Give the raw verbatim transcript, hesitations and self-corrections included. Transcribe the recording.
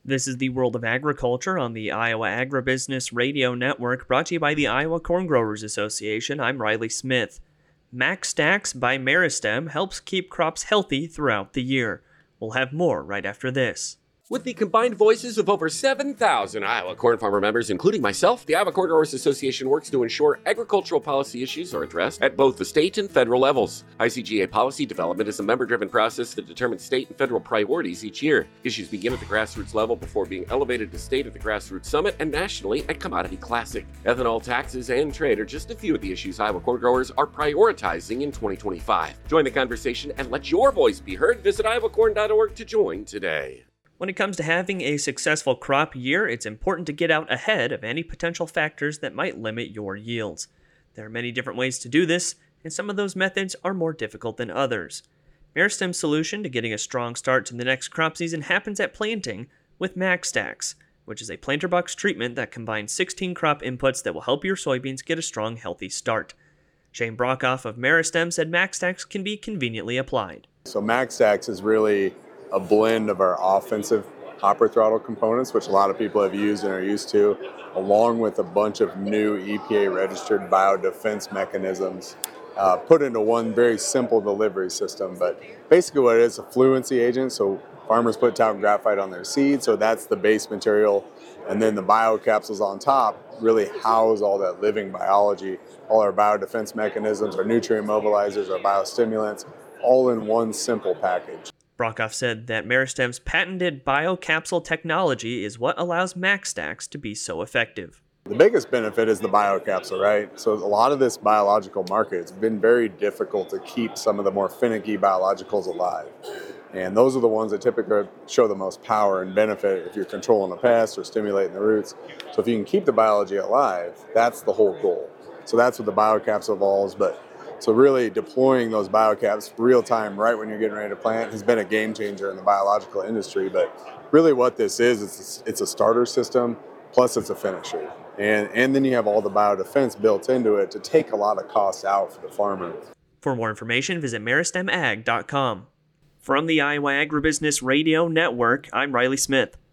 This is the World of Agriculture on the Iowa Agribusiness Radio Network, brought to you by the Iowa Corn Growers Association. I'm Riley Smith. MaxStax by Meristem helps keep crops healthy throughout the year. We'll have more right after this. With the combined voices of over seven thousand Iowa corn farmer members, including myself, the Iowa Corn Growers Association works to ensure agricultural policy issues are addressed at both the state and federal levels. I C G A policy development is a member-driven process that determines state and federal priorities each year. Issues begin at the grassroots level before being elevated to state at the Grassroots Summit and nationally at Commodity Classic. Ethanol, taxes, and trade are just a few of the issues Iowa corn growers are prioritizing in twenty twenty-five. Join the conversation and let your voice be heard. Visit iowa corn dot org to join today. When it comes to having a successful crop year, it's important to get out ahead of any potential factors that might limit your yields. There are many different ways to do this, and some of those methods are more difficult than others. Meristem's solution to getting a strong start to the next crop season happens at planting with MaxStax, which is a planter box treatment that combines sixteen crop inputs that will help your soybeans get a strong, healthy start. Shane Brokoff of Meristem said MaxStax can be conveniently applied. So MaxStax is really a blend of our offensive hopper throttle components, which a lot of people have used and are used to, along with a bunch of new E P A-registered biodefense mechanisms, uh, put into one very simple delivery system. But basically what it is, a fluency agent, so farmers put talc graphite on their seed, so that's the base material, and then the biocapsules on top really house all that living biology, all our biodefense mechanisms, our nutrient mobilizers, our biostimulants, all in one simple package. Brokoff said that Meristem's patented biocapsule technology is what allows MaxStax to be so effective. The biggest benefit is the biocapsule, right? So a lot of this biological market, it's been very difficult to keep some of the more finicky biologicals alive. And those are the ones that typically show the most power and benefit if you're controlling a pest or stimulating the roots. So if you can keep the biology alive, that's the whole goal. So that's what the biocapsule involves. But So really deploying those biocaps real time right when you're getting ready to plant has been a game changer in the biological industry. But really what this is, it's, it's a starter system, plus it's a finisher. And, and then you have all the biodefense built into it to take a lot of costs out for the farmer. For more information, visit meristem ag dot com. From the Iowa Agribusiness Radio Network, I'm Riley Smith.